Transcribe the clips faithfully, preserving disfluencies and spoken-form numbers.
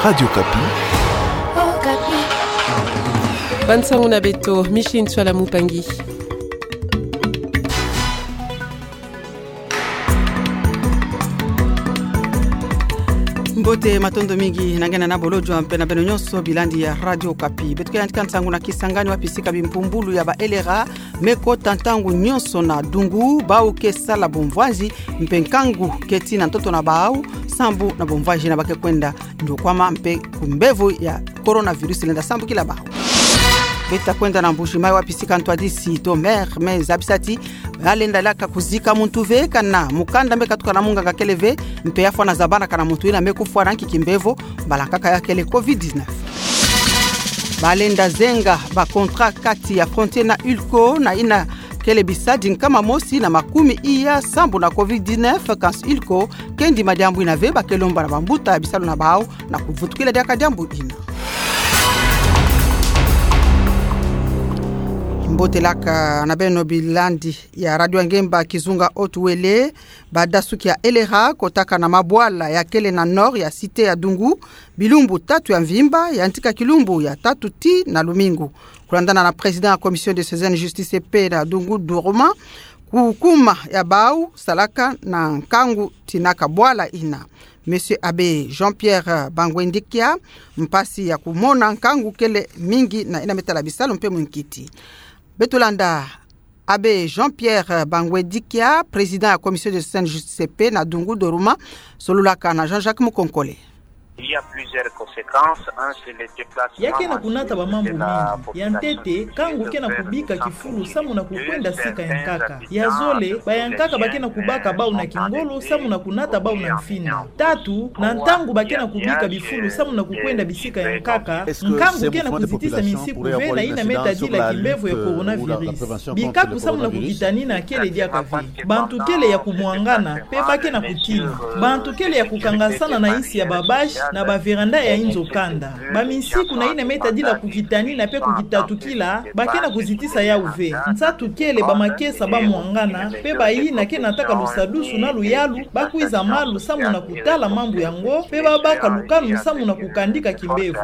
Radio Kapi. Oh, Kapi. Bansango na beto, Micheline Swala Mupangi. Mbote matondo mingi nangena na bolojo mpena beno nyonso bilandi ya Radio Kapi. Betuke yantika nsangu na kisangani wapisika bimpumbulu ya ba elera meko tantangu nyonso na dungu bau ke sala bomvazi mpenkangu keti na ntoto na bau sambu na bomvaji na bake kwenda ndio kwama mpe kumbevu ya coronavirus lenda sambu kila bau. Beta kwenda na mbushimai wapisika ntwadisi to mer me zabisati alenda laka kuzika muntu ve kana mukanda mbeka tukana munga ngakeleve mpe yafa na zabana kana muntu ina mekufa ranki kimbevo balakaka yake le covid dix-neuf. Balenda zenga ba contrat kati ya Frontier na Ulco na ina kele bisadi kama mosi na makumi iya sambu na covid dix-neuf kans Ulco kendi madiambu ina veba kelomba na bambuta bisalu na bao na kuvutukile dia kadiambu ina. Mbote laka na beno bilandi ya Radio Ngemba Kizunga Otuwele badasuki ya elera kotaka na mabwala ya kele na nord ya site ya Dungu bilumbu tatu ya mvimba ya antika kilumbu ya tatu ti na lumingu kulandana na president ya commission de Césaine Justice P na Dungu Doroma kukuma ya bau salaka na nkangu tinaka bwala ina. Monsieur Abbé Jean-Pierre Bangwendikia mpasi ya kumona nkangu kele mingi na ina metala bisalo mpe mwinkiti. Betulanda Abbé Jean-Pierre Bangwendikia, président de la commission de Césaine Justice P na Dungu Doroma, solulaka na Jean-Jacques Mukonkole. Il y a plusieurs conséquences. Un, c'est les déplacements. Yake na kunata ba mambo mingi. Ya ntete kangu kena kubika kifulu samu na kukwenda sika yankaka. Ya zole ba yankaka bakena kubaka bau na kingolo samu na kunata bau na mfina. Tatu, na ntangu bakena kubika bifulu samu na kukwenda bisika yankaka. Nkangu kena kuzitisa misiku ve na ina meta dila kimbevu ya coronavirus. Bikaku samu na kukitani na kele dia kavi. Bantu kele ya kumwangana pe bakena kutina. Bantu kele ya kukangasana na isi ya babashi na ba veranda ya inzo kanda ba misiku na ina meta dila kukitani na pe kukitatukila bakena kuzitisa ya uve nsatu kele ba makesa ba mwangana pe ba yi na kena taka lusadusu na luyalu bakuiza malu samu na kutala mambo yango pe ba baka lukanu samu na kukandika kimbevu.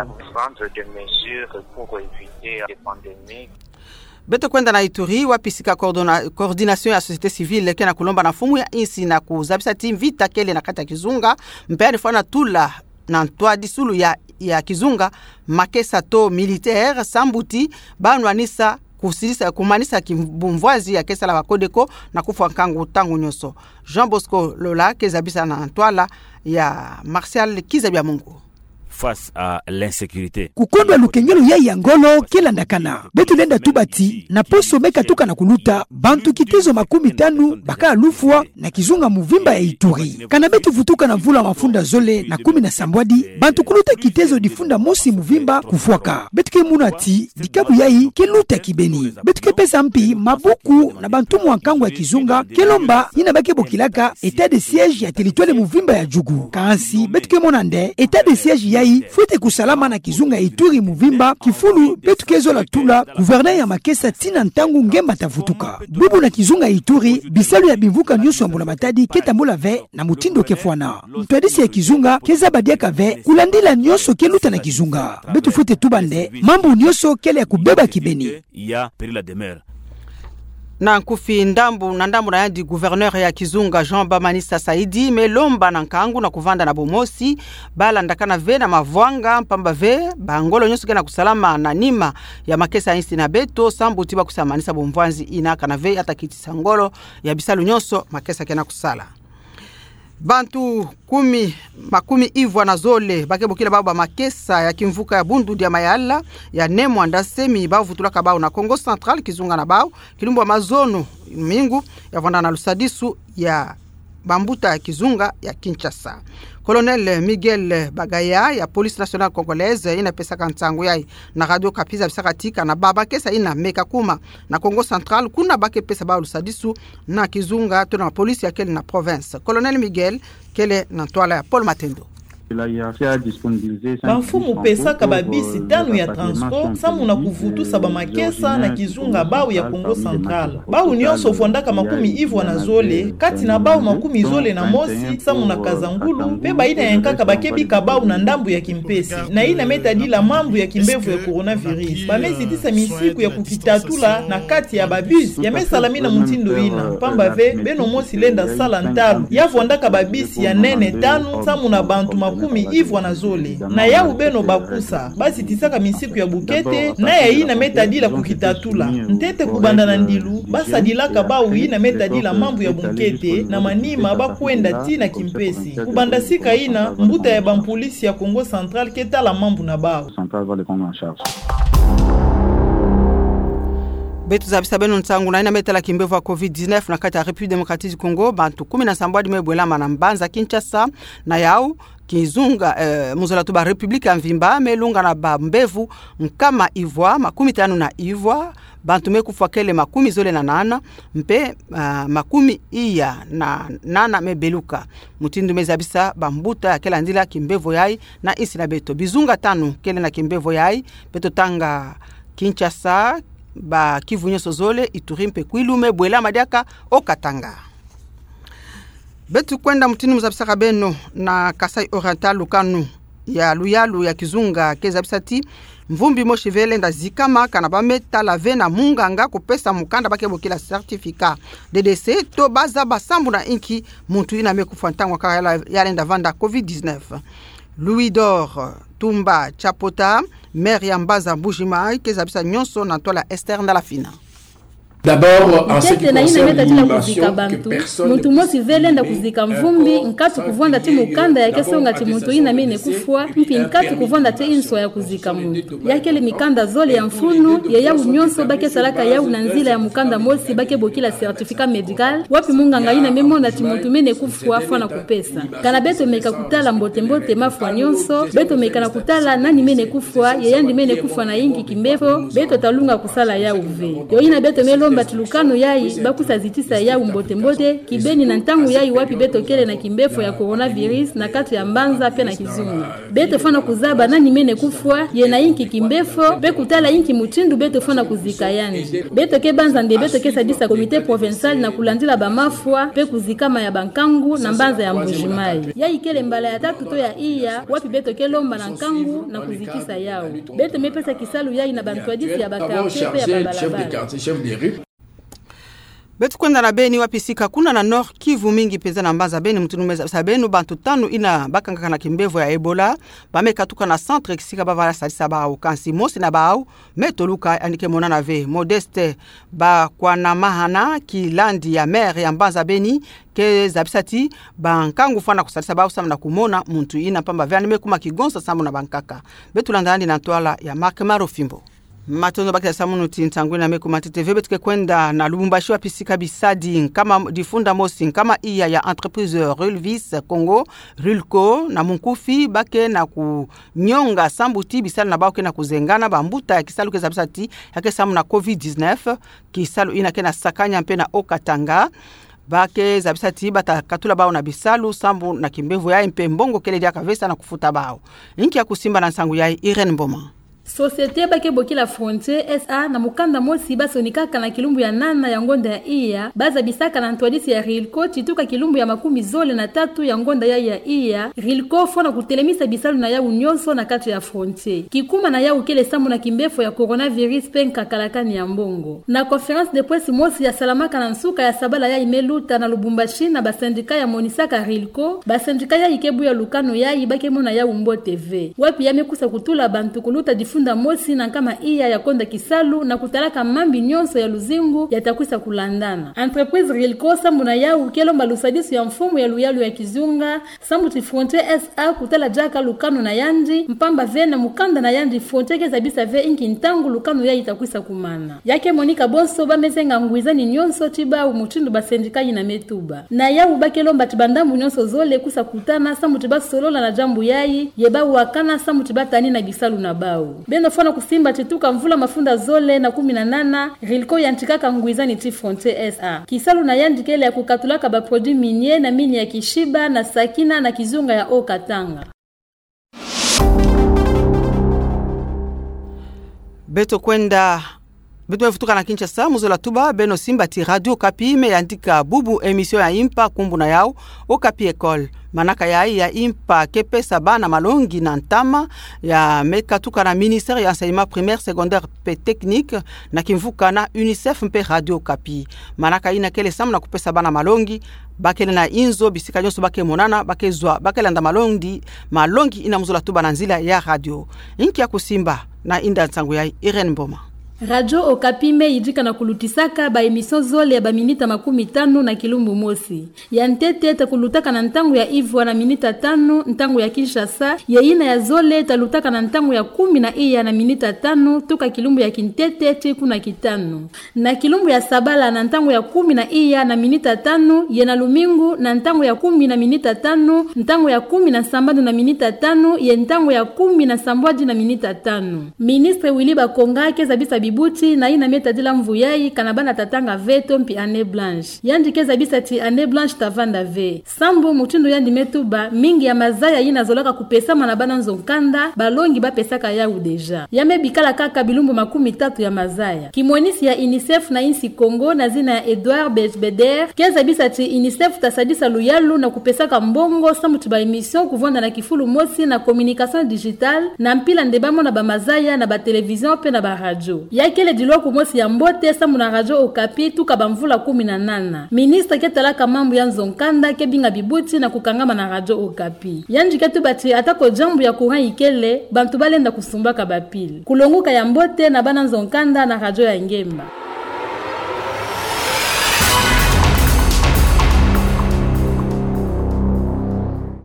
Beto kwenda na Ituri wapisika coordination ya société civile kena kulomba na fumu ya insi na kuzabisa tim vita kele na kata Kizunga mpere fana tula na ntwa disulu ya, ya Kizunga makesa to militaire sambuti banwanisa kusilisa kumanisa kimbumvazi ya kesa la wakodeko na kufa nkangu tangu nyoso. Jean Bosco Lola kezabisa na ntwala ya Martial Kizabia Mungu. Face à l'insécurité. Kukondwa lukengelo ya yangolo kila ndakana. Betu lenda tubati na poso meka tuka na kuluta bantu kitezo makumi tanu baka lufwa na Kizunga muvimba ya Ituri. Kana betu vutuka na vula mafunda zole na kumi na sambwadi bantu kuluta kitezo difunda mosi muvimba kufuaka. Betu ke munati dikabu yai keluta kibeni. Betu ke pesa mpi mabuku na bantu mwankangu ya Kizunga kelomba ina bake bokilaka etat de siège ya territoire muvimba ya Jugu. Kansi betu ke monande etat de siège ya fuite kusalama na Kizunga Ituri muvimba kifulu betu kezo la tula gouverneur ya makesa tina ntangu ngemba tafutuka bubu na Kizunga Ituri bisalu ya bivuka nyuso mbula matadi ketambola ve na mutindo kefwana mtwadisi ya Kizunga keza badiaka ve kulandila nyoso keluta na Kizunga betu fuite tubande mambo nyoso kele ya kubeba kibeni ya perila demeure na nkufi ndambu na ndambu na yandi gouverneur ya Kizunga Jean Bamanisa Saidi melomba na nkangu na kuvanda na bomosi bala ndakana ve na mavwanga mpamba ve bangolo nyoso kena kusalama na nima ya makesa insi na beto sambu tiba kusamanisa bomvwanzi inaka na ve atakiti sangolo ya bisalu nyoso makesa kena kusala. Bantu kumi makumi ivwa na zole bakebo kila baba makesa ya kimvuka ya bundu dia mayala ya nemo andasemi bao vutulaka bao na Congo Central Kizunga na bao kilumbu wa mazono mingu ya vanda na lusadisu ya bambuta ya Kizunga ya Kinshasa. Colonel Miguel Bagaya ya Police Nationale Congolaise ina pesa kantangu yai na Radio Kapiza bisakatika na baba kesa ina meka kuma na Congo Central kuna bake pesa bao lusadisu na Kizunga tuna polisi ya kele na province. Colonel Miguel kele na toala ya Paul Matendo. Bamfumu pesaka babisi tano ya transport samu na kuvutusa bamakesa na kizunga bau ya Kongo Central. Bau nyonso fondaka makumi ivwa na zole, kati na bau makumi zole na mosi samu na Kazangulu, pe baina ya nkaka bakebika bau na ndambu ya Kimpesi. Na ina metadila mambu ya kimbevu ya coronavirus. Bamezi tisa misiku ya kukitatula na kati ya babisi ya mesalamina mutindo ina. Pamba ve, beno mosi lenda sala ntalu. Ya fondaka babisi ya nene tanu samu na bantu makumi ivwa na zole. Na ya ubeno bakusa, basi tisaka misiku ya bukete, na ya ina metadila kukitatula. Ntete kubanda na ndilu, basa dilaka bau ina metadila mambu ya bukete, na manima bakuenda tina Kimpesi. Kubanda sika ina, mbuta ya bampolisi ya Kongo Central keta la mambu na bau. Betu zabisa beno ntangu na ina metala kimbevu wa covid dix-neuf na kati ya République démocratique du Congo, bantu kumi na sambwa di mebwela manambanza Kinshasa na yao Kizunga eh, muzola tuba Republika ya Mvimba melunga na bambevu nkama Ivoire makumi tano na Ivoire bantu mekufa kele makumi zole na nana mpe uh, makumi iya na nana mebeluka mutindu mezabisa bambuta ya kela ndila kimbevu yai na isi na beto bizunga tano kele na kimbevu yai beto tanga Kinshasa ba Kivu nyoso zole Ituri mpe Kwilume bwela madiaka Okatanga. Betu kwenda mutini muzabisa beno na Kasai Oriental Lukanu ya Luyalu ya Kizunga kezabisati mvumbi moshivele nda zikama kana bameta lave na munganga kupesa mukanda bakebokila certificat D D C to baza basambu na inki muntu ina mekufa ntangwa kala yalenda vanda covid dix-neuf. Louis d'Or Tumba Chapota maire ya Mbaza Mbujimai kezabisa nyonso na tola Esther na la fina. D'abord, en ce qui concerne l'inhumation que personne muntu mosi velenda kuzika mvumbi nkatu kuvonda ti mukanda yake songa ti muntu ina mine kufwa mpi nkatu kuvonda ti inso ya kuzika muntu yakele mikanda zole ya mfunu ya yau nyonso bake salaka yau na nzila ya mukanda mosi bake bokila certificat medical wapi munganga ina memonda ti muntu mine kufwa fwa na kupesa kana beto meka kutala mbote mbote mafwa nyonso beto meka na kutala nani mine kufwa yeyandi mine kufwa na ingi kimbefo beto talunga kusala yau ve yo ina beto melo Batulukano yai bakusa zitisa yau mbote mbote kibeni na ntangu yai wapi beto kele na kimbefo ya coronavirus na katu ya Mbanza pe na Kizunga beto fana kuzaba nani mene kufwa ye na inki kimbefo be kutala inki mutindu beto fana kuzika yanji beto ke Banza nde beto ke sadisa comité provincial na kulandila bamafwa pe kuzikama ya Bankangu na Mbanza ya Mbujimai yai kele mbala ya tatu to ya iya wapi beto ke Lomba na Nkangu na kuzikisa yao beto mepesa kisalu yai na bantwadisi ya bakarte pe ya babalabala. Betu kwenda na Beni wapisika kuna na Nord Kivu mingi peza na Mbaza Beni mtunumeza sabenu bantu tanu ina bakanga na kimbevo ya Ebola bamekatuka na centre kisika bavala salisa bao kansi mosi na bao metoluka anike mona na ve Modeste ba kwa na mahana kilandi ya maire ya Mbaza Beni ke zabisati bankangu fana kusalisa bao sama na kumona muntu ina pamba vya nimekuma kigonsa samu na bankaka betu landani na toala ya Mark Marofimbo. Matono bakya samunu tintangwina meku matete vebe tuke kwenda na Lubumbashi wapisika bisadi kama difunda mosi kama iya ya entreprise Rulvis Congo Rulco na Munkufi bake na kunyonga sambuti bisali na bake na kuzengana bambuta ya kisalu kezabisati yake samu na covid dix-neuf kisalu ina kena sakanya mpe na Okatanga bake zabisati bata katula bao na bisalu sambu na kimbevu ya mpe mbongo kele dia kavesa na kufuta bao inki ya kusimba na sangu ya Irene Mboma. Société bake boki la frontière S A na mukanda mosi basonikaka na kilumbu ya nana ya ngonda ya iya baza bisaka na ntwadisi ya Rilco chituka kilumbu ya makumi zole na tatu ya ngonda ya ya iya Rilco fona kutelemisa bisalu na ya unyonso na katu ya frontière kikuma na ya ukele samu na kimbefo ya coronavirus penka kalakani ya mbongo na conférence de presse mosi ya salamaka na nsuka ya sabala ya imeluta na Lubumbashi na basindika ya Monisaka Rilco basindika ya ikebu ya Lukano ya ibake mona ya Umbo T V wapi yamekusa kutula bantu kuluta difu Funda mosi na kama iya ya konda kisalu na kutalaka mambi nyonso ya luzingu yatakwisa kulandana. Entreprise Rilco sambu na yau kelo malusadisu ya mfumu ya Luyalu ya Kizunga sambu ti frontier S A kutala jaka Lukano na Yandi mpamba vena mukanda na Yandi frontier kezabisa ve inki ntangu Lukano ya itakwisa kumana. Yake Monika Bonso bamezenga nguizani nyonso tiba umuchindu basendikaji na metuba. Na yau bakelo mbatibandambu nyonso zole kusa kutana sambu tiba solola na jambu yai yeba wakana sambu tiba tani na bisalu na bau. Beno fona kusimba tituka mvula mafunda zole na kumi na nana Rilco yantikaka nguizani ti frontier S A. Kisalu na yandikele ya kukatulaka ba produit minier na mini ya Kishiba na Sakina na Kizunga ya Okatanga. beto kwenda beto mefutuka na Kinshasa muzo la tuba beno simba ti Radio Okapi me yandika bubu emission ya impa kumbuna yao Okapi École manaka ya ya impa kepesa bana malongi na ntama ya mekatuka na ministère ya enseignement primaire secondaire pe technique na kimvuka na UNICEF mpe Radio Okapi manaka ina kele samu na kupesa bana malongi bakele na inzo bisika nyonso bake monana bakezwa bakelanda malongi malongi ina muzo la tuba na nzila ya radio inki ya kusimba na inda nsangu ya Irene Mboma. Radio Okapi me idika na kulutisaka ba emission zole ya ba minita makumi tano na kilumbu mosi. Ya ntete takulutaka na ntangu ya Ivwa na minita tano, ntangu ya Kinshasa, ya ina ya zole talutaka na ntangu ya kumi na iya na minita tano, toka kilumbu ya Kintete chiku na kitano. Na kilumbu ya Sabala na ntangu ya kumi na iya na minita tano, ya na Lumingu na ntangu ya kumi na minita tano, ntangu ya kumi na Sambadu na minita tano, ya ntangu ya kumi na Sambwaji na minita tano. Ministre Willy Bakonga keza bisa Buti na ina meta dila mvuyai kanabana tatanga veto mpi Année Blanche. Yandi keza bisa ti Année Blanche tavanda ve. Sambo mutindo yandi metuba mingi ya mazaya ina zolaka kupesa manabana nzonkanda balongi ba pesaka ya udeja. Yame bikala kaka bilumbu makumi tatu ya mazaya. Kimwenisi ya UNICEF na insi Congo na zina ya Edouard Bechbeder keza bisa ti UNICEF tasadisa luyalu na kupesaka mbongo samuti ba emission kuvonda na kifulu mosi na communication digital na mpila ndebamo na ba mazaya na ba television pe na ba radio. Yakele diloku mosi ya mbote samu na Radio Okapi tuka bamvula kumi na nana. Ministre ketalaka mambu ya nzonkanda kebinga bibuti na kukangama na Radio Okapi. Yanji ketu bati atako jambu ya kuran ikele bantu balenda kusumbaka bapili. Kulonguka ya mbote na bana nzonkanda na radio ya Ngemba.